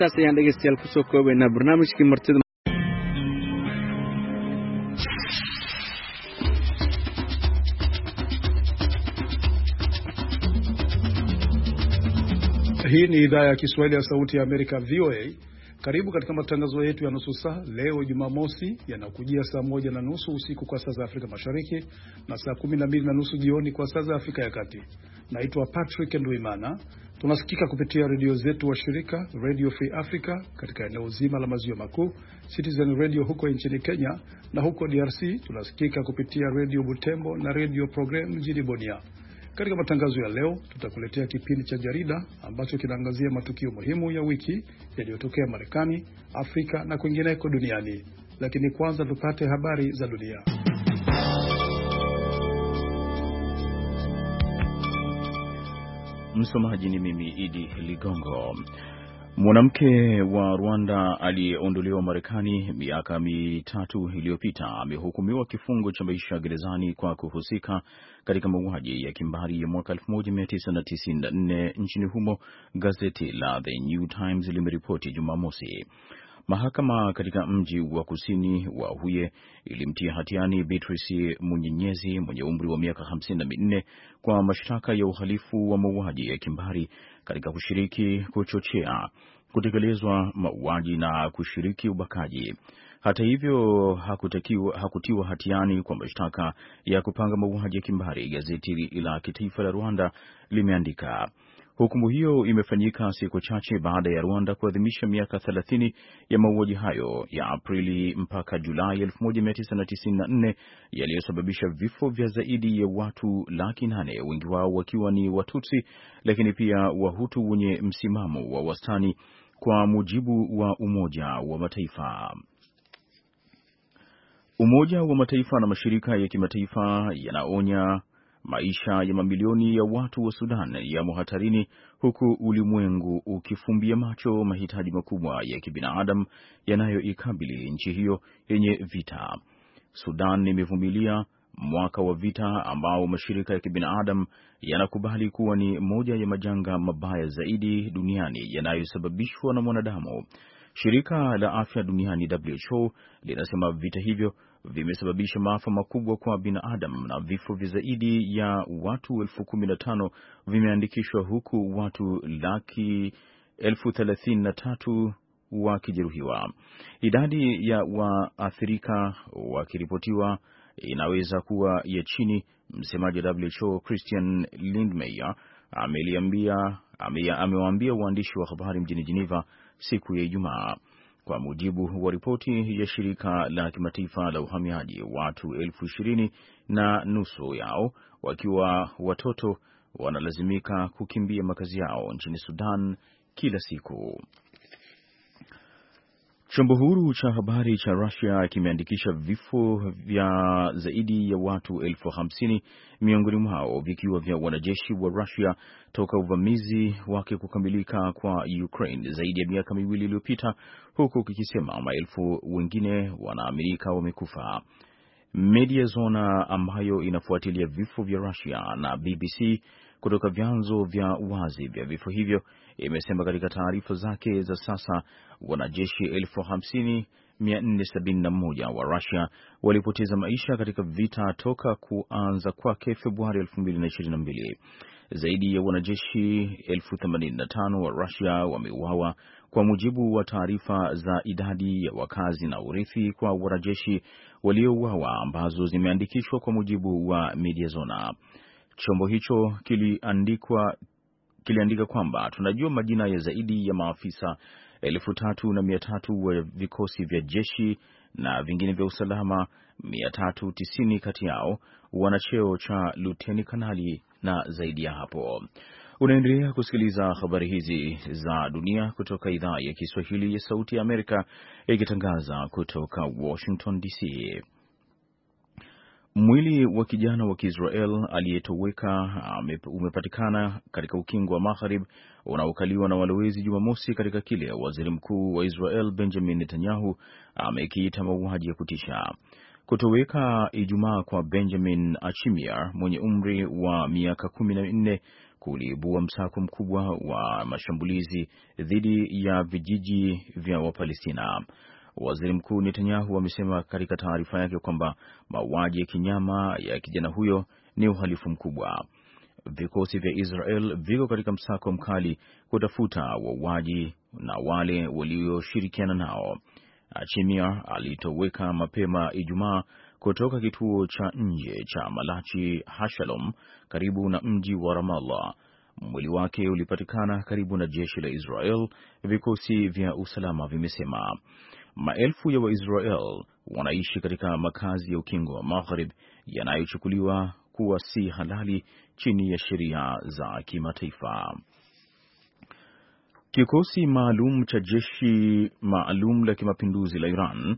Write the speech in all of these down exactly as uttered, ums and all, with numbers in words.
taas ayaan dhegeystayaal ku soo koobaynaa barnaamijkii martida. Hii ni idhaa ya Kiswahili ya Sauti ya Amerika V O A. Karibu katika matangazo yetu ya nusu saa leo Jumamosi, yanakujia saa moja na nusu usiku kwa saa za Afrika Mashariki na saa kumi na mbili na nusu jioni kwa saa za Afrika ya Kati. Naitwa Patrick Ndwimana. Tunasikika kupitia redio zetu wa shirika Radio Free Africa katika eneo zima la maziwa makuu, Citizen Radio huko nchini Kenya, na huko D R C tunasikika kupitia Radio Butembo na Radio Program mjini Bunia. Katika matangazo ya leo tutakuletea kipindi cha jarida ambacho kinaangazia matukio muhimu ya wiki yaliyotokea Marekani, Afrika na kwingineko duniani. Lakini kwanza tupate habari za dunia. Msomaji ni mimi Idi Ligongo. Mwanamke wa Rwanda aliyeondolewa Marekani miaka mitatu iliyopita amehukumiwa kifungo cha maisha gerezani kwa kuhusika katika mauaji ya kimbari ya mwaka elfu moja mia tisa tisini na nne nchini humo, gazeti la The New Times limeripoti Jumamosi. Mahakama katika mji wa kusini wa Huye ilimtia hatiani Beatrice Munyenyezi mwenye umri wa miaka hamsini na minne kwa mashtaka ya uhalifu wa mauaji ya kimbari katika kushiriki kuchochea kutekelezwa mauaji na kushiriki ubakaji. Hata hivyo hakutakiwa hakutiwa hatiani kwa mashtaka ya kupanga mauaji ya kimbari, gazeti la kitaifa la Rwanda limeandika. Hukumu hiyo imefanyika siku chache baada ya Rwanda kuadhimisha miaka thelathini ya mauaji hayo ya Aprili mpaka Julai elfu moja mia tisa tisini na nne yaliyosababisha vifo vya zaidi ya watu laki nane, wengi wao wakiwa ni Watutsi lakini pia Wahutu wenye msimamo wa wastani, kwa mujibu wa Umoja wa Mataifa. Umoja wa Mataifa na mashirika ya kimataifa yanaonya maisha ya mamilioni ya watu wa Sudan yamo hatarini, huku ulimwengu ukifumbia macho mahitaji makubwa ya kibinadamu yanayoikabili nchi hiyo yenye vita. Sudan imevumilia mwaka wa vita ambao mashirika ya kibinadamu yanakubali kuwa ni moja ya majanga mabaya zaidi duniani yanayosababishwa na mwanadamu. Shirika la Afya Duniani W H O linasema vita hivyo vimesababisha maafa makubwa kwa binadamu na vifo vya zaidi ya watu elfu kumi na tano vimeandikishwa, huku watu laki elfu thelathini na tatu wakijeruhiwa. Idadi ya waathirika wakiripotiwa inaweza kuwa ya chini. Msemaji wa W H O Christian Lindmeier ameliambia amewaambia waandishi wa habari mjini Geneva siku ya Ijumaa. Kwa mujibu wa ripoti ya shirika la kimataifa la uhamiaji, watu elfu ishirini na nusu yao wakiwa watoto wanalazimika kukimbia makazi yao nchini Sudan kila siku. Chombo huru cha habari cha Russia kimeandikisha vifo vya zaidi ya watu elfu hamsini, miongoni mwao vikiwa vya wanajeshi wa Russia toka uvamizi wake kukamilika kwa Ukraine zaidi ya miaka miwili iliyopita, huku kikisema maelfu wengine wanaaminika wamekufa. Mediazona ambayo inafuatilia vifo vya Russia na B B C kutoka vyanzo vya wazi vya vifo hivyo imesema katika taarifa zake za sasa wanajeshi elfu hamsini mia nne sabini na moja wa Russia walipoteza maisha katika vita toka kuanza kwake Februari elfu mbili na ishirini na mbili. Zaidi ya wanajeshi elfu themanini na tano wa Russia wameuawa, kwa mujibu wa taarifa za idadi ya wakazi na urithi kwa wanajeshi waliouawa ambazo zimeandikishwa kwa mujibu wa Mediazona. Chombo hicho kiliandikwa kiliandika kwamba tunajua majina ya zaidi ya maafisa elfu tatu na mia tatu wa vikosi vya jeshi na vingine vya usalama. Mia tatu tisini kati yao wana cheo cha luteni kanali na zaidi ya hapo. Unaendelea kusikiliza habari hizi za dunia kutoka idhaa ya Kiswahili ya Sauti ya Amerika, ikitangaza kutoka Washington D C. Mwili wa kijana wa Kiisrael aliyetoweka umepatikana katika ukingo wa Magharibi unaokaliwa na walowezi Jumamosi, katika kile waziri mkuu wa Israel Benjamin Netanyahu amekiita mauaji ya kutisha. Kutoweka Ijumaa kwa Benjamin Achimiar mwenye umri wa miaka kumi na nne kuliibua msako mkubwa wa mashambulizi dhidi ya vijiji vya Wapalestina. Waziri Mkuu Netanyahu amesema katika taarifa yake kwamba mauaji ya kinyama ya kijana huyo ni uhalifu mkubwa. Vikosi vya Israel viko katika msako mkali kutafuta wauaji na wale walioshirikiana nao. Achimia alitoweka mapema Ijumaa kutoka kituo cha nje cha Malachi Hashalom karibu na mji wa Ramallah. Mwili wake ulipatikana karibu na jeshi la Israel, vikosi vya usalama vimesema. Maelfu ya Waisrael wanaishi katika makazi ya ukingo wa Maghrib yanayochukuliwa kuwa si halali chini ya sheria za kimataifa. Kikosi maalum cha jeshi maalum la kimapinduzi la Iran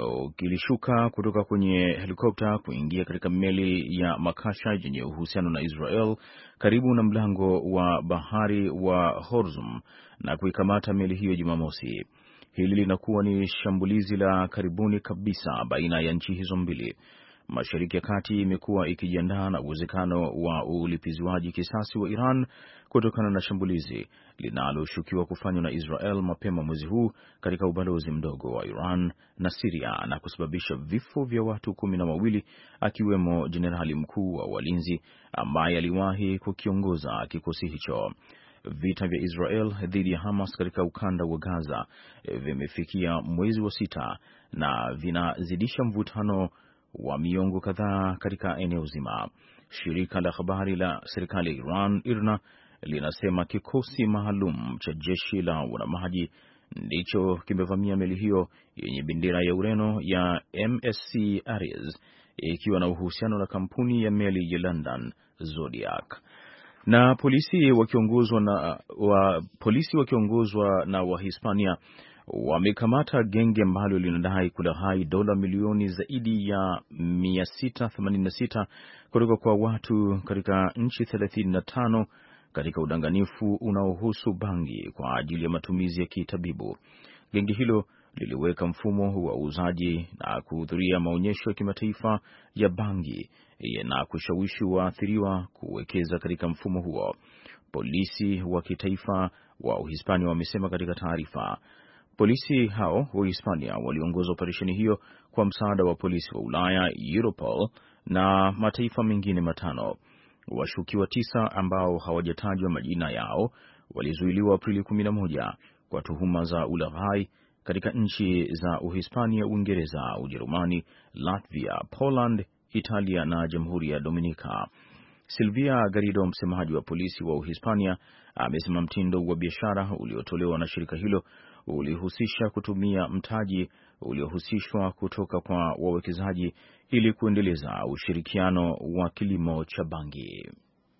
kilishuka kutoka kwenye helikopta kuingia katika meli ya makasha yenye uhusiano na Israel karibu na mlango wa bahari wa Hormuz na kuikamata meli hiyo Jumamosi. Hili linakuwa ni shambulizi la karibuni kabisa baina ya nchi hizo mbili. Mashariki ya Kati imekuwa ikijiandaa na uwezekano wa ulipizwaji kisasi wa Iran kutokana na shambulizi linaloshukiwa kufanywa na Israel mapema mwezi huu katika ubalozi mdogo wa Iran na Syria na kusababisha vifo vya watu kumi na wawili akiwemo jenerali mkuu wa walinzi ambaye aliwahi kukiongoza kikosi hicho. Vita vya Israel dhidi ya Hamas katika ukanda wa Gaza vimefikia mwezi wa sita na vinazidisha mvutano wa miongo kadhaa katika eneo zima. Shirika la habari la serikali ya Iran IRNA linasema kikosi maalum cha jeshi la wanamaji ndicho kimevamia meli hiyo yenye bendera ya Ureno ya M S C Aries ikiwa na uhusiano na kampuni ya meli ya London Zodiac. Na polisi wakiongozwa na wa polisi wakiongozwa na Wahispania wamekamata genge ambalo linadai kulaghai dola milioni zaidi ya mia sita themanini na sita kutoka kwa watu katika nchi thelathini na tano katika udanganifu unaohusu bangi kwa ajili ya matumizi ya kitabibu. Genge hilo liliweka mfumo wa uuzaji na kuhudhuria maonyesho ya kimataifa ya bangi na kushawishi waathiriwa kuwekeza katika mfumo huo. Polisi wa kitaifa wa Uhispania wamesema katika taarifa. Polisi hao wa Hispania waliongoza operesheni hiyo kwa msaada wa polisi wa Ulaya, Europol na mataifa mengine matano. Washukiwa tisa ambao hawajatajwa majina yao walizuiliwa Aprili kumi na moja kwa tuhuma za ulaghai katika nchi za Uhispania, Uingereza, Ujerumani, Latvia, Poland, Italia na Jamhuri ya Dominika. Silvia Garrido, msemaji wa polisi wa Uhispania, amesema mtindo wa biashara uliotolewa na shirika hilo ulihusisha kutumia mtaji uliohusishwa kutoka kwa wawekezaji ili kuendeleza ushirikiano wa kilimo cha bangi.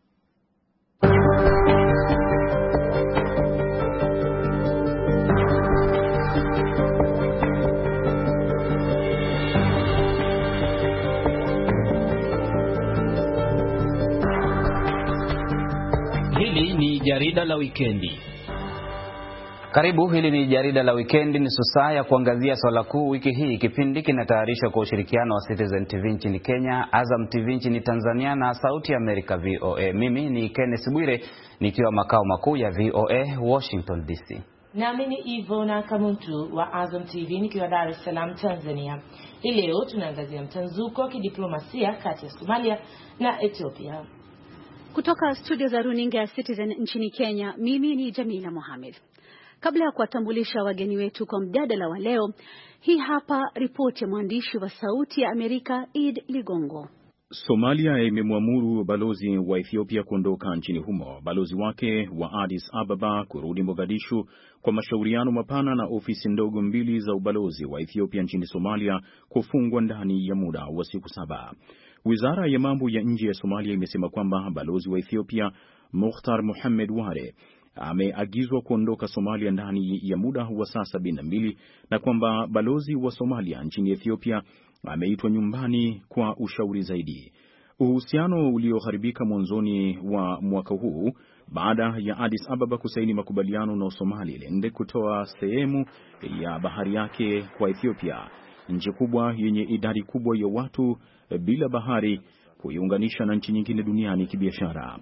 Hili ni jarida la wikendi. Karibu, hili ni jarida la wikendi, ni saa ya kuangazia swala kuu wiki hii. Kipindi kinatayarishwa kwa ushirikiano wa Citizen T V nchini Kenya, Azam T V nchini Tanzania na Sauti ya Amerika V O A. Mimi ni Kenneth Bwire nikiwa makao makuu ya V O A Washington D C. Na mimi Ivona Kamuntu wa Azam T V nikiwa Dar es Salaam Tanzania. Hii leo tunaangazia mtanzuko wa kidiplomasia kati ya Somalia na Ethiopia. Kutoka studio za runinga ya Citizen nchini Kenya, mimi ni Jamila Mohamed. Kabla ya kuwatambulisha wageni wetu kwa mjadala wa leo, hii hapa ripoti ya mwandishi wa Sauti ya Amerika Id Ligongo. Somalia imemwamuru balozi wa Ethiopia kuondoka nchini humo. Balozi wake wa Addis Ababa kurudi Mogadishu kwa mashauriano mapana na ofisi ndogo mbili za ubalozi wa Ethiopia nchini Somalia kufungwa ndani ya muda wa siku saba. Wizara ya mambo ya nje ya Somalia imesema kwamba balozi wa Ethiopia Mukhtar Mohamed Ware ameagizwa kuondoka Somalia ndani ya muda wa saa sabini na mbili na kwamba balozi wa Somalia nchini Ethiopia ameitwa nyumbani kwa ushauri zaidi. Uhusiano ulioharibika mwanzoni wa mwaka huu baada ya Addis Ababa kusaini makubaliano na Somaliland kutoa sehemu ya bahari yake kwa Ethiopia, nchi kubwa yenye idadi kubwa ya watu bila bahari, kuiunganisha na nchi nyingine duniani kibiashara.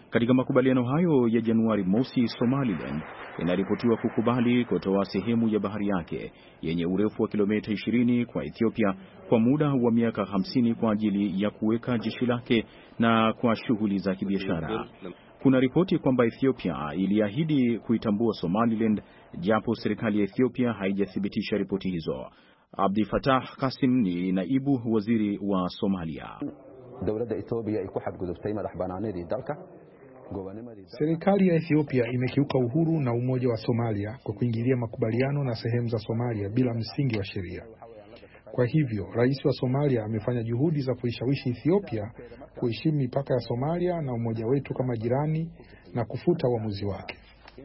Katika makubaliano hayo ya Januari mosi, Somaliland inaripotiwa kukubali kutoa sehemu ya bahari yake yenye urefu wa kilomita ishirini kwa Ethiopia kwa muda wa miaka hamsini kwa ajili ya kuweka jeshi lake na kwa shughuli za kibiashara. Kuna ripoti kwamba Ethiopia iliahidi kuitambua Somaliland, japo serikali ya Ethiopia haijathibitisha ripoti hizo. Abdi Fattah Qasim ni naibu waziri wa Somalia. Serikali ya Ethiopia imekiuka uhuru na umoja wa Somalia kwa kuingilia makubaliano na sehemu za Somalia bila msingi wa sheria. Kwa hivyo, rais wa Somalia amefanya juhudi za kuishawishi Ethiopia kuheshimu mipaka ya Somalia na umoja wetu kama jirani na kufuta uamuzi wake.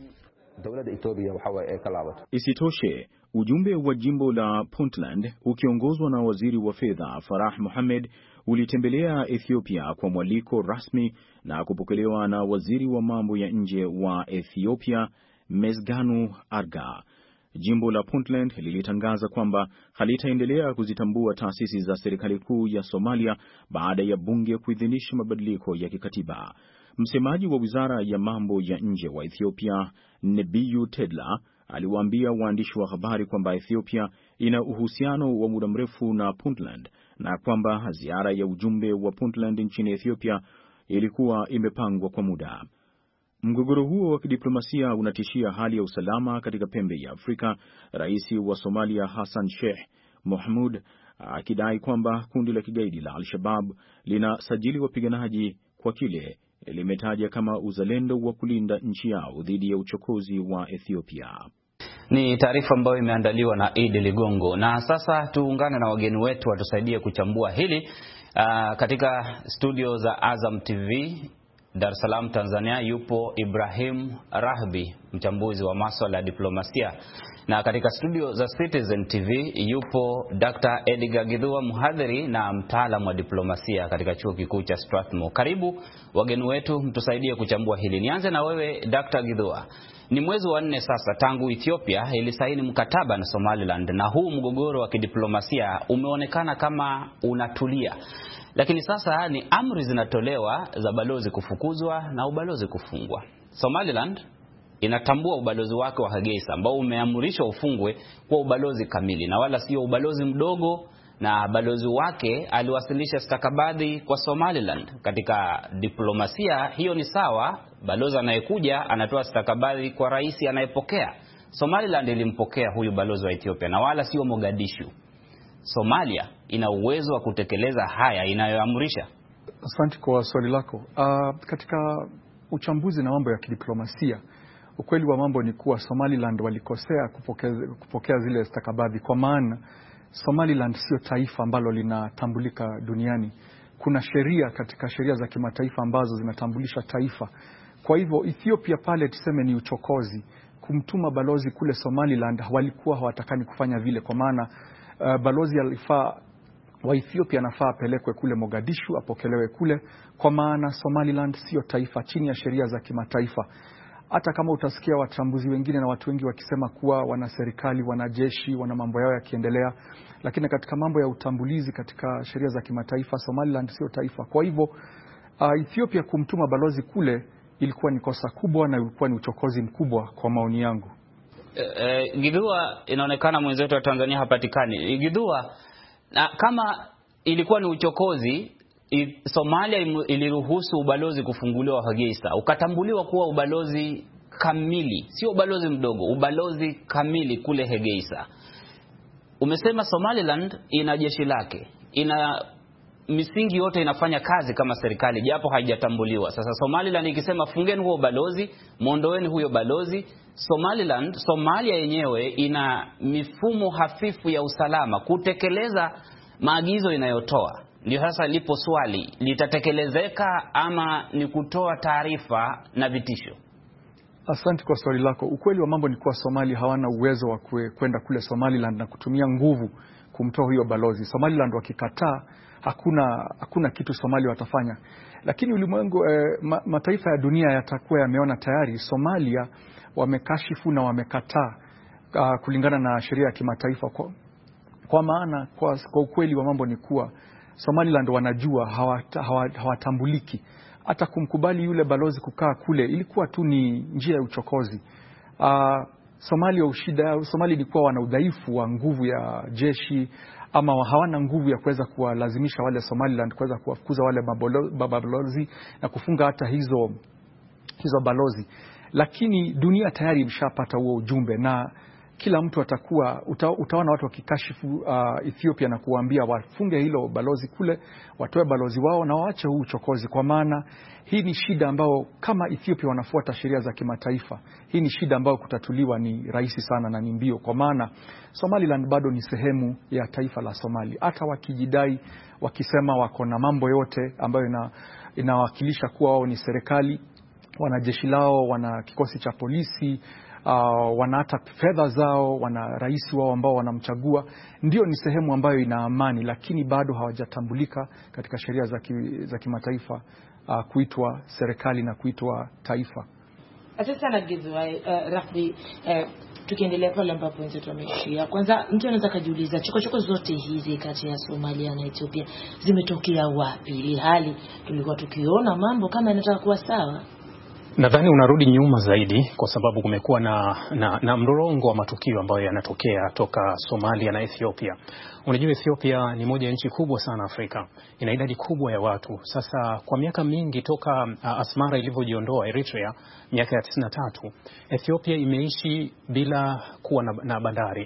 Isitoshe, ujumbe wa jimbo la Puntland ukiongozwa na waziri wa fedha Farah Mohamed ulitembelea Ethiopia kwa mwaliko rasmi na kupokelewa na waziri wa mambo ya nje wa Ethiopia Mesganu Arga. Jimbo la Puntland lilitangaza kwamba halitaendelea kuzitambua taasisi za serikali kuu ya Somalia baada ya bunge kuidhinisha mabadiliko ya kikatiba. Msemaji wa wizara ya mambo ya nje wa Ethiopia, Nebiyu Tedla, aliwaambia waandishi wa habari kwamba Ethiopia ina uhusiano wa muda mrefu na Puntland na kwamba ziara ya ujumbe wa Puntland nchini Ethiopia ilikuwa imepangwa kwa muda. Mgogoro huo wa kidiplomasia unatishia hali ya usalama katika pembe ya Afrika, rais wa Somalia Hassan Sheikh Mohamud akidai kwamba kundi la kigaidi la Al-Shabaab linasajili wapiganaji kwa kile limetaja kama uzalendo wa kulinda nchi yao dhidi ya uchokozi wa Ethiopia. Ni taarifa ambayo imeandaliwa na Idi Ligongo. Na sasa tuungane na wageni wetu watusaidie kuchambua hili. Uh, katika studio za Azam T V Dar es Salaam Tanzania yupo Ibrahim Rahbi, mchambuzi wa masuala ya diplomasia, na katika studio za Citizen T V yupo Doctor Edgar Githua, mhadhiri na mtaalamu wa diplomasia katika chuo kikuu cha Strathmore. Karibu wageni wetu, mtusaidie kuchambua hili. Nianze na wewe Doctor Githua. Ni mwezi wa nne sasa tangu Ethiopia ilisaini mkataba na Somaliland, na huu mgogoro wa kidiplomasia umeonekana kama unatulia. Lakini sasa ni amri zinatolewa za balozi kufukuzwa na ubalozi kufungwa. Somaliland inatambua ubalozi wake wa Hargeisa ambao umeamrishwa ufungwe kwa ubalozi kamili na wala sio ubalozi mdogo, na balozi wake aliwasilisha stakabadhi kwa Somaliland. Katika diplomasia hiyo ni sawa, balozi anayekuja anatoa stakabadhi kwa rais anayepokea. Somaliland ilimpokea huyu balozi wa Ethiopia na wala sio Mogadishu. Somalia ina uwezo wa kutekeleza haya inayoamrisha? Asante kwa swali lako. Uh, katika uchambuzi na mambo ya kidiplomasia, ukweli wa mambo ni kuwa Somaliland walikosea kupokea, kupokea zile stakabadhi, kwa maana Somaliland sio taifa ambalo linatambulika duniani. Kuna sheria katika sheria za kimataifa ambazo zinatambulisha taifa. Kwa hivyo Ethiopia pale tuseme ni uchokozi kumtuma balozi kule Somaliland, walikuwa hawatakani kufanya vile, kwa maana uh, balozi alifaa wa Ethiopia anafaa apelekwe kule Mogadishu, apokelewe kule, kwa maana Somaliland sio taifa chini ya sheria za kimataifa. Hata kama utasikia wachambuzi wengine na watu wengi wakisema kuwa wana serikali, wanajeshi, wana mambo yao yakiendelea, lakini katika mambo ya utambulizi katika sheria za kimataifa Somaliland sio taifa. Kwa hivyo uh, Ethiopia kumtuma balozi kule ilikuwa ni kosa kubwa na ilikuwa ni uchokozi mkubwa kwa maoni yangu. E, e, Githua, inaonekana mwenzetu wa Tanzania hapatikani. Githua, na kama ilikuwa ni uchokozi, Somalia iliruhusu ubalozi kufunguliwa Hargeisa, ukatambuliwa kuwa ubalozi kamili, sio ubalozi mdogo, ubalozi kamili kule Hargeisa. Umesema Somaliland ina jeshi lake, ina misingi yote inafanya kazi kama serikali japo haijatambuliwa. Sasa Somaliland ikisema fungeni huo balozi, muondoeni huyo balozi, Somaliland, Somalia yenyewe ina mifumo hafifu ya usalama kutekeleza maagizo inayotoa. Ndio sasa lipo swali, litatekelezeka ama ni kutoa taarifa na vitisho? Asante kwa swali lako. Ukweli wa mambo ni kuwa Somalia hawana uwezo wa kwenda kule Somaliland na kutumia nguvu kumtoa huyo balozi. Somaliland wakikataa, hakuna hakuna kitu Somalia watafanya. Lakini ulimwengu eh, ma, mataifa ya dunia yatakuwa yameona tayari Somalia wamekashifu na wamekataa uh, kulingana na sheria ya kimataifa. Kwa, kwa maana kwa, kwa ukweli wa mambo ni kuwa Somaliland wanajua hawatambuliki, hata kumkubali yule balozi kukaa kule ilikuwa tu ni njia ya uchokozi. Uh, Somalia ushida, Somalia ilikuwa wana udhaifu wa nguvu ya jeshi, ama hawana nguvu ya kuweza kuwalazimisha wale Somaliland kuweza kuwafukuza wale mabalozi na kufunga hata hizo hizo balozi. Lakini dunia tayari imeshapata huo ujumbe, na kila mtu atakuwa uta, utaona watu wakikashifu uh, Ethiopia na kuambia wafunge hilo balozi kule, watoe balozi wao na waache huu uchokozi, kwa maana hii ni shida ambayo kama Ethiopia wanafuata sheria za kimataifa, hii ni shida ambayo kutatuliwa ni rahisi sana na ni mbio, kwa maana Somaliland bado ni sehemu ya taifa la Somali. Hata wakijidai wakisema wako na mambo yote ambayo ina, inawakilisha kuwa wao ni serikali, wana jeshi lao, wana kikosi cha polisi, Uh, wana hata fedha zao, wana rais wao ambao wanamchagua, ndio ni sehemu ambayo ina amani, lakini bado hawajatambulika katika sheria za ki, za kimataifa uh, kuitwa serikali na kuitwa taifa. Asante sana Githurai. Uh, Rahbi, uh, tukiendelea pale ambapo wenzetu wameishia, kwanza mtu anaweza kujiuliza chokochoko zote hizi kati ya Somalia na Ethiopia zimetokea wapi, ili hali tulikuwa tukiona mambo kama yanataka kuwa sawa? Nadhani unarudi nyuma zaidi, kwa sababu kumekuwa na, na, na mlolongo wa matukio ambayo yanatokea toka Somalia na Ethiopia. Unajua Ethiopia ni moja ya nchi kubwa sana Afrika, ina idadi kubwa ya watu. Sasa kwa miaka mingi toka uh, Asmara ilivyojiondoa Eritrea miaka ya tisini na tatu, Ethiopia imeishi bila kuwa na, na bandari.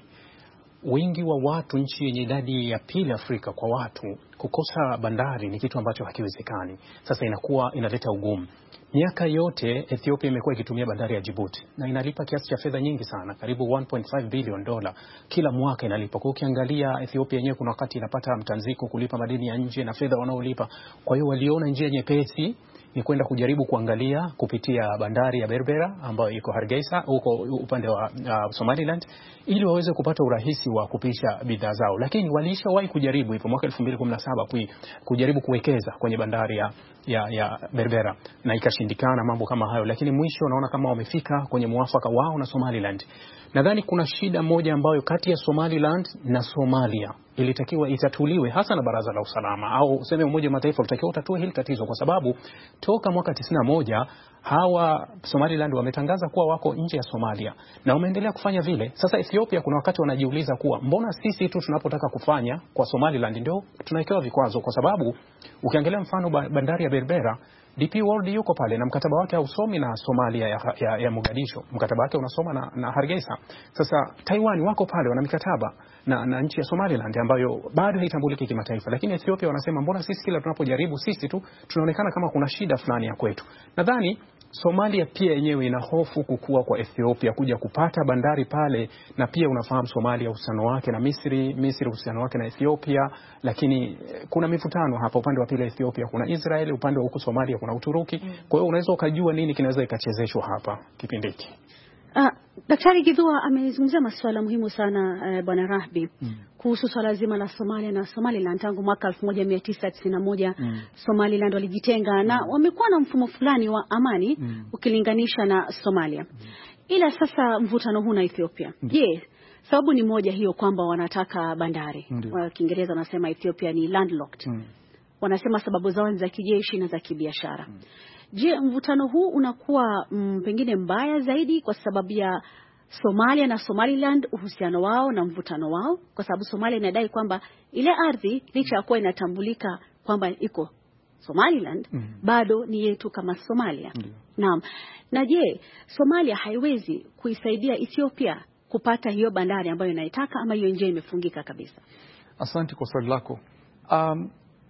Wingi wa watu, nchi yenye idadi ya pili Afrika kwa watu, kukosa bandari ni kitu ambacho hakiwezekani. Sasa inakuwa inaleta ugumu. Miaka yote Ethiopia imekuwa ikitumia bandari ya Djibouti na inalipa kiasi cha fedha nyingi sana, karibu one point five billion dola kila mwaka inalipa. Kwa ukiangalia Ethiopia yenyewe kuna wakati inapata mtanziko kulipa madeni ya nje na fedha wanaolipa. Kwa hiyo waliona njia nyepesi ni kwenda kujaribu kuangalia kupitia bandari ya Berbera ambayo iko Hargeisa huko upande wa uh, Somaliland, ili waweze kupata urahisi wa kupisha bidhaa zao. Lakini walishawahi kujaribu hivyo mwaka elfu mbili kumi na saba kujaribu kuwekeza kwenye bandari ya, ya, ya Berbera na ikashindikana mambo kama hayo. Lakini mwisho unaona kama wamefika kwenye muafaka wao na Somaliland. Nadhani kuna shida moja ambayo kati ya Somaliland na Somalia ilitakiwa itatuliwe hasa na Baraza la Usalama au useme Umoja wa Mataifa ulitakiwa utatue hili tatizo, kwa sababu toka mwaka tisini na moja hawa Somaliland wametangaza kuwa wako nje ya Somalia na wameendelea kufanya vile. Sasa Ethiopia kuna wakati wanajiuliza kuwa mbona sisi tu tunapotaka kufanya kwa Somaliland ndio tunawekewa vikwazo, kwa sababu ukiangalia mfano bandari ya Berbera, D P World yuko pale na mkataba wake hausomi na Somalia ya, ya, ya Mogadishu, mkataba wake unasoma na, na Hargeisa. Sasa Taiwan wako pale wana mikataba na, na nchi ya Somaliland ambayo bado haitambuliki kimataifa, lakini Ethiopia wanasema mbona sisi kila tunapojaribu sisi tu tunaonekana kama kuna shida fulani ya kwetu. Nadhani Somalia pia yenyewe ina hofu kukua kwa Ethiopia kuja kupata bandari pale, na pia unafahamu Somalia uhusiano wake na Misri, Misri uhusiano wake na Ethiopia, lakini kuna mivutano hapa. Upande wa pili Ethiopia kuna Israeli, upande wa huko Somalia kuna Uturuki. Kwa hiyo unaweza ukajua nini kinaweza ikachezeshwa hapa kipindi hiki. Uh, Daktari Githua amezungumzia masuala muhimu sana uh, Bwana Rahbi mm. kuhusu swala zima la Somalia na Somaliland. Tangu mwaka elfu moja mia tisa tisini na moja mm. Somaliland walijitenga mm. na wamekuwa na mfumo fulani wa amani mm. ukilinganisha na Somalia mm. ila sasa mvutano huu na Ethiopia. Je, yes, sababu ni moja hiyo kwamba wanataka bandari. Kwa Kiingereza wanasema Ethiopia ni landlocked. Mm. Wanasema sababu zao ni za kijeshi na za kibiashara. Mm. Je, mvutano huu unakuwa mm, pengine mbaya zaidi kwa sababu ya Somalia na Somaliland, uhusiano wao na mvutano wao, kwa sababu Somalia inadai kwamba ile ardhi licha ya kuwa inatambulika kwamba iko Somaliland mm. bado ni yetu kama Somalia. Mm. Naam. Na je, Somalia haiwezi kuisaidia Ethiopia kupata hiyo bandari ambayo inaitaka, ama hiyo njia imefungika kabisa? Asante kwa swali lako. Um,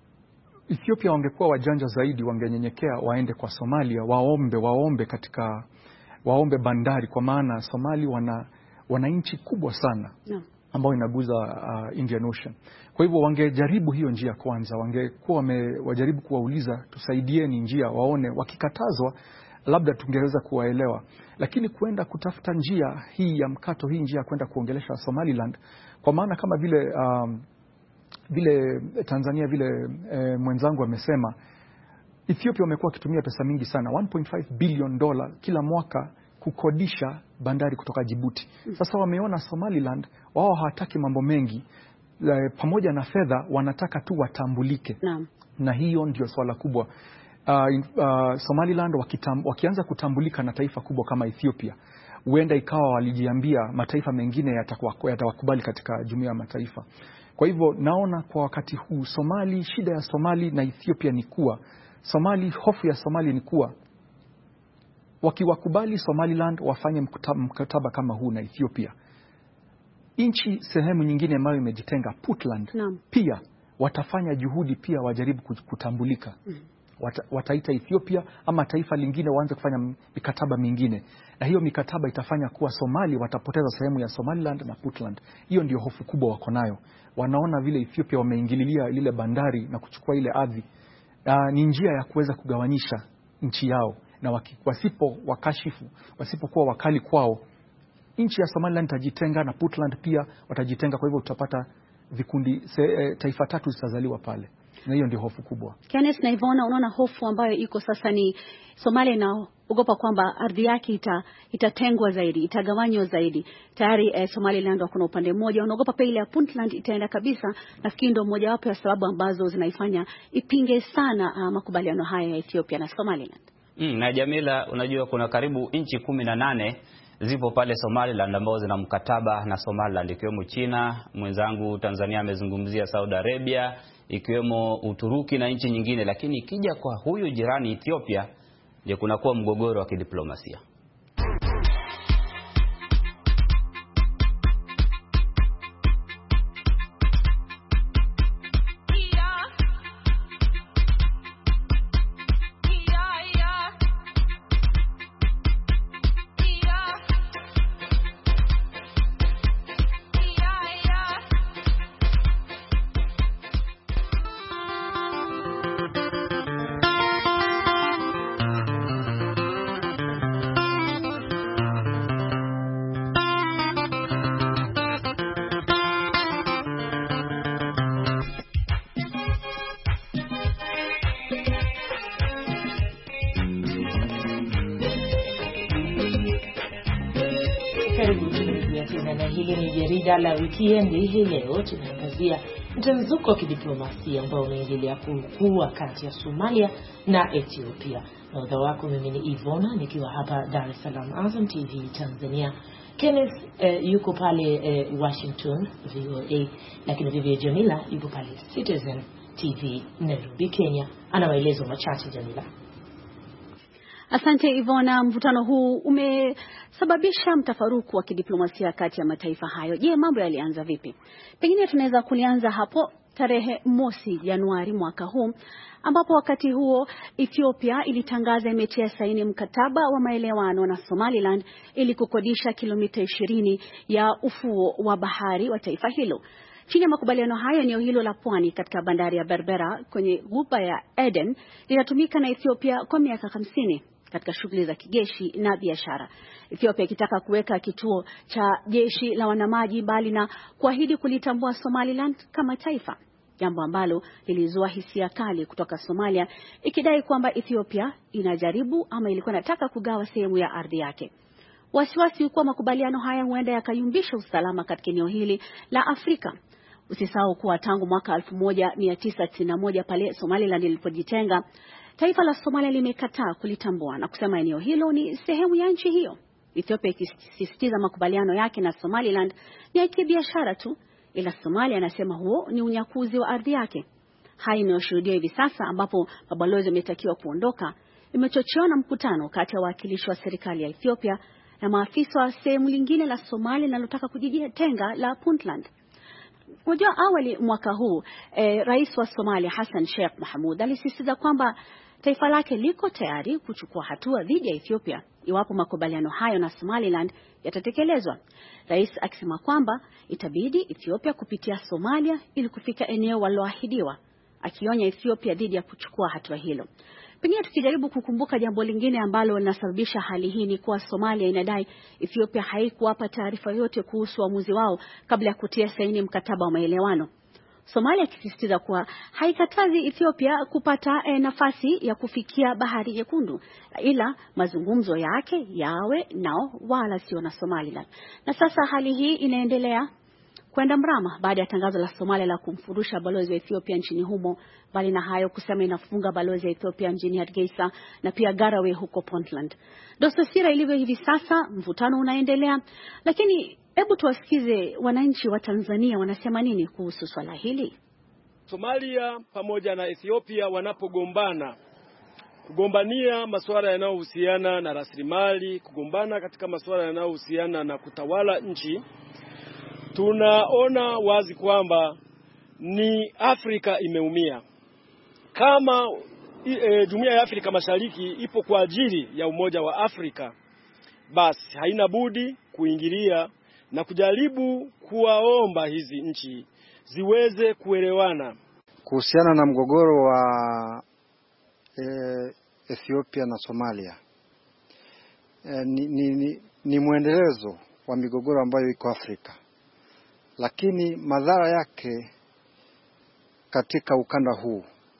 Ethiopia wangekuwa wajanja zaidi, wangenyenyekea waende kwa Somalia, waombe waombe katika waombe bandari, kwa maana Somali wana wana nchi kubwa sana no. ambayo inaguza uh, Indian Ocean. Kwa hivyo wangejaribu hiyo njia kwanza, wangekuwa wajaribu kuwauliza tusaidieni njia, waone wakikatazwa labda tungeweza kuwaelewa. Lakini kwenda kutafuta njia hii ya mkato, hii njia kwenda kuongelesha Somaliland, kwa maana kama vile um, vile Tanzania vile e, mwenzangu amesema, Ethiopia wamekuwa wakitumia pesa mingi sana, one point five billion dola kila mwaka kukodisha bandari kutoka Djibouti. Sasa wameona Somaliland wao hawataki mambo mengi, e, pamoja na fedha wanataka tu watambulike. Naam. Na hiyo ndio swala kubwa. uh, uh, Somaliland wakitam, wakianza kutambulika na taifa kubwa kama Ethiopia, huenda ikawa walijiambia mataifa mengine yatawakubali katika jumuiya ya mataifa. Kwa hivyo naona kwa wakati huu Somali, shida ya Somali na Ethiopia ni kuwa Somali, hofu ya Somali ni kuwa wakiwakubali Somaliland wafanye mkataba, mkataba kama huu na Ethiopia, nchi sehemu nyingine ambayo imejitenga Puntland no. pia watafanya juhudi pia wajaribu kutambulika. Mm. Wata, wataita Ethiopia ama taifa lingine waanze kufanya mikataba mingine, na hiyo mikataba itafanya kuwa Somali watapoteza sehemu ya Somaliland na Puntland. Hiyo ndio hofu kubwa wako nayo. Wanaona vile Ethiopia wameingililia lile bandari na kuchukua ile ardhi. Uh, ni njia ya kuweza kugawanyisha nchi yao, na wasipo wakashifu, wasipokuwa wakali kwao, nchi ya Somaliland itajitenga na Puntland pia watajitenga. Kwa hivyo tutapata vikundi se, e, taifa tatu zitazaliwa pale, na hiyo ndio hofu kubwa. Kenneth na Ivona, unaona hofu ambayo iko sasa ni Somalia inaogopa kwamba ardhi yake ita, itatengwa zaidi, itagawanywa zaidi. Tayari eh, Somaliland wako na upande mmoja, wanaogopa pia ile ya Puntland itaenda kabisa. Nafikiri ndio moja wapo ya sababu ambazo zinaifanya ipinge sana uh, makubaliano haya ya Ethiopia na Somaliland. Mm, na Jamila, unajua kuna karibu nchi kumi na nane zipo pale Somaliland ambao zina mkataba na Somaliland, ikiwemo China, mwenzangu Tanzania amezungumzia Saudi Arabia, ikiwemo Uturuki na nchi nyingine. Lakini ikija kwa huyu jirani Ethiopia, ndio kunakuwa mgogoro wa kidiplomasia. Na hili ni jarida la wikendi. Hii leo tunaangazia mtanzuko wa kidiplomasia ambao unaendelea kukua kati ya Somalia na Ethiopia. Nahodha wako mimi ni Ivona nikiwa hapa Dar es Salaam Azam T V Tanzania. Kenneth eh, yuko pale eh, Washington V O A, lakini vivyo Jamila yuko pale Citizen T V Nairobi Kenya. Ana maelezo machache Jamila. Asante Ivona, mvutano huu umesababisha mtafaruku wa kidiplomasia kati ya mataifa hayo. Je, mambo yalianza vipi? Pengine tunaweza kulianza hapo tarehe mosi Januari mwaka huu, ambapo wakati huo Ethiopia ilitangaza imetia saini mkataba wa maelewano na Somaliland ili kukodisha kilomita ishirini ya ufuo wa bahari wa taifa hilo. Chini ya makubaliano hayo, eneo hilo la pwani katika bandari ya Berbera kwenye ghuba ya Aden linatumika na Ethiopia kwa miaka hamsini katika shughuli za kijeshi na biashara. Ethiopia ikitaka kuweka kituo cha jeshi la wanamaji, bali na kuahidi kulitambua Somaliland kama taifa, jambo ambalo lilizua hisia kali kutoka Somalia, ikidai kwamba Ethiopia inajaribu ama ilikuwa inataka kugawa sehemu ya ardhi yake. Wasiwasi kwa makubaliano haya huenda yakayumbisha usalama katika eneo hili la Afrika. Usisahau kuwa tangu mwaka elfu moja mia tisa tisini na moja pale Somaliland ilipojitenga, taifa la Somalia limekataa kulitambua na kusema eneo hilo ni sehemu ya nchi hiyo. Ethiopia ikisisitiza makubaliano yake na Somaliland ni ya kibiashara tu, ila Somalia anasema huo ni unyakuzi wa ardhi yake. Haya imeshuhudiwa hivi sasa ambapo mabalozi wametakiwa kuondoka, imechochewa na mkutano kati ya wawakilishi wa serikali ya Ethiopia na maafisa wa sehemu lingine la Somalia linalotaka kujitenga la Puntland. Unajua, awali mwaka huu eh, Rais wa Somalia Hassan Sheikh Mohamud alisisitiza kwamba taifa lake liko tayari kuchukua hatua dhidi ya Ethiopia iwapo makubaliano hayo na Somaliland yatatekelezwa. Rais akisema kwamba itabidi Ethiopia kupitia Somalia ili kufika eneo waliloahidiwa, akionya Ethiopia dhidi ya kuchukua hatua hilo. Pengine tukijaribu kukumbuka jambo lingine ambalo linasababisha hali hii ni kuwa Somalia inadai Ethiopia haikuwapa taarifa yote kuhusu uamuzi wao kabla ya kutia saini mkataba wa maelewano. Somalia ikisisitiza kuwa haikatazi Ethiopia kupata e, nafasi ya kufikia Bahari Nyekundu, ila mazungumzo yake yawe nao wala sio na Somaliland. Na sasa hali hii inaendelea kwenda mrama baada ya tangazo la Somalia la kumfurusha balozi wa Ethiopia nchini humo, bali na hayo kusema inafunga balozi wa Ethiopia mjini Hargeisa na pia Garowe huko Puntland. Dosasira ilivyo hivi sasa, mvutano unaendelea, lakini hebu tuwasikize wananchi wa Tanzania wanasema nini kuhusu swala hili. Somalia pamoja na Ethiopia wanapogombana, kugombania masuala yanayohusiana na rasilimali, kugombana katika masuala yanayohusiana na kutawala nchi, tunaona wazi kwamba ni Afrika imeumia. Kama e, Jumuiya ya Afrika Mashariki ipo kwa ajili ya umoja wa Afrika, basi haina budi kuingilia na kujaribu kuwaomba hizi nchi ziweze kuelewana. Kuhusiana na mgogoro wa e, Ethiopia na Somalia, e, ni, ni, ni, ni muendelezo wa migogoro ambayo iko Afrika, lakini madhara yake katika ukanda huu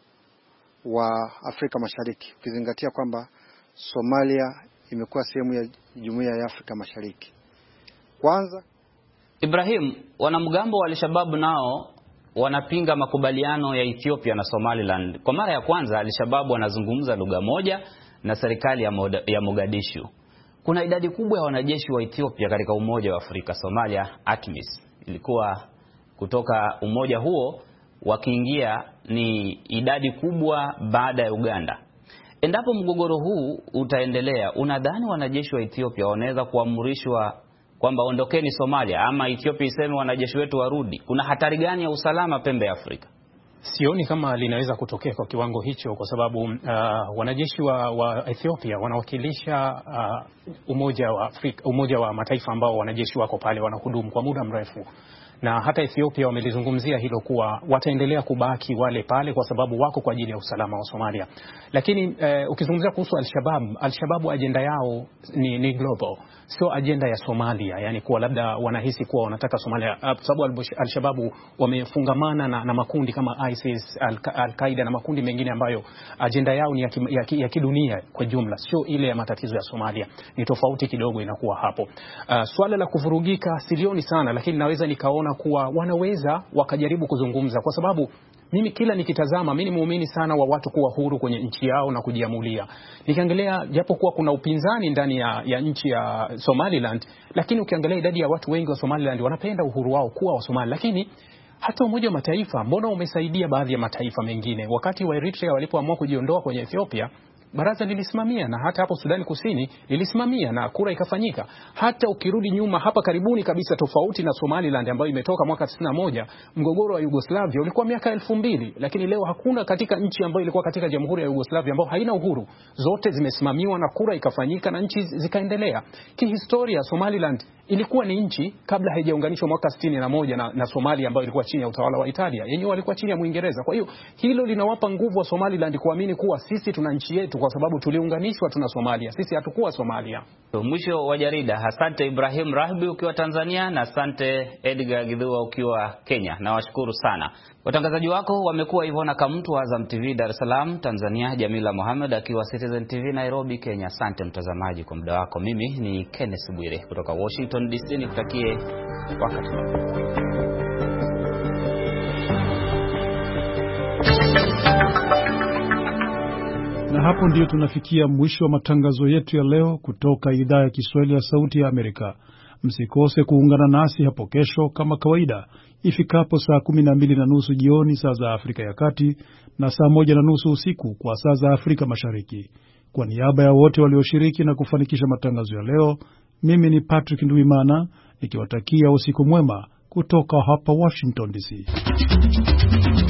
wa Afrika Mashariki, ukizingatia kwamba Somalia imekuwa sehemu ya Jumuiya ya Afrika Mashariki. Kwanza, Ibrahim, wanamgambo wa Al-Shabaab nao wanapinga makubaliano ya Ethiopia na Somaliland. Kwa mara ya kwanza Al-Shabaab wanazungumza lugha moja na serikali ya Mogadishu. Kuna idadi kubwa ya wanajeshi wa Ethiopia katika Umoja wa Afrika. Somalia ATMIS ilikuwa kutoka umoja huo wakiingia ni idadi kubwa baada ya Uganda. Endapo mgogoro huu utaendelea, unadhani wanajeshi wa Ethiopia wanaweza kuamrishwa kwamba ondokeni Somalia, ama Ethiopia iseme wanajeshi wetu warudi? Kuna hatari gani ya usalama pembe ya Afrika? Sioni kama linaweza kutokea kwa kiwango hicho, kwa sababu uh, wanajeshi wa, wa Ethiopia wanawakilisha uh, umoja wa Afrika, umoja wa mataifa ambao wanajeshi wako pale wanahudumu kwa muda mrefu. Na hata Ethiopia wamelizungumzia hilo kuwa wataendelea kubaki wale pale kwa sababu wako kwa ajili ya usalama wa Somalia. Lakini eh, ukizungumzia kuhusu Al-Shabaab, Al-Shabaab agenda yao ni, ni global, sio agenda ya Somalia. Yani kuwa labda wanahisi kuwa wanataka Somalia, kwa sababu Al-Shabaab wamefungamana na, na makundi kama ISIS, Al-Qaeda na makundi mengine ambayo agenda yao ni ya, ki, ya, ki, ya kidunia kwa jumla, sio ile ya matatizo ya Somalia. Ni tofauti kidogo inakuwa hapo. Uh, swala la kuvurugika silioni sana, lakini naweza nikaona kuwa wanaweza wakajaribu kuzungumza, kwa sababu mimi kila nikitazama, mimi ni muumini sana wa watu kuwa huru kwenye nchi yao na kujiamulia. Nikiangalia japo kuwa kuna upinzani ndani ya, ya nchi ya Somaliland, lakini ukiangalia idadi ya watu wengi wa Somaliland wanapenda uhuru wao kuwa wa Somali. Lakini hata Umoja wa Mataifa mbona umesaidia baadhi ya mataifa mengine? Wakati wa Eritrea walipoamua kujiondoa kwenye Ethiopia, baraza lilisimamia, na hata hapo Sudani Kusini lilisimamia na kura ikafanyika. Hata ukirudi nyuma hapa karibuni kabisa, tofauti na Somaliland ambayo imetoka mwaka tisini na moja, mgogoro wa Yugoslavia ulikuwa miaka elfu mbili, lakini leo hakuna katika nchi ambayo ilikuwa katika Jamhuri ya Yugoslavia ambayo haina uhuru. Zote zimesimamiwa na kura ikafanyika na nchi zikaendelea. Kihistoria Somaliland ilikuwa ni nchi kabla haijaunganishwa mwaka sitini na moja na, na Somalia ambayo ilikuwa chini ya utawala wa Italia. Yenyewe walikuwa chini ya Muingereza. Kwa hiyo hilo linawapa nguvu wa Somaliland kuamini kuwa sisi tuna nchi yetu kwa sababu tuliunganishwa tuna Somalia. Sisi hatukuwa Somalia. Mwisho wa jarida. Asante Ibrahim Rahbi ukiwa Tanzania, na asante Edgar Gidhua ukiwa Kenya. Na washukuru sana. Watangazaji wako wamekuwa Ivona Kamtu wa Azam T V Dar es Salaam Tanzania, Jamila Mohamed akiwa Citizen T V Nairobi Kenya. Asante mtazamaji kwa muda wako. Mimi ni Kenneth Bwire kutoka Washington D C, nikutakie wakati mwema. Na hapo ndiyo tunafikia mwisho wa matangazo yetu ya leo kutoka idhaa ya Kiswahili ya Sauti ya Amerika. Msikose kuungana nasi hapo kesho kama kawaida ifikapo saa kumi na mbili na nusu jioni saa za Afrika ya Kati na saa moja na nusu usiku kwa saa za Afrika Mashariki. Kwa niaba ya wote walioshiriki na kufanikisha matangazo ya leo, mimi ni Patrick Nduimana nikiwatakia usiku mwema kutoka hapa Washington D C.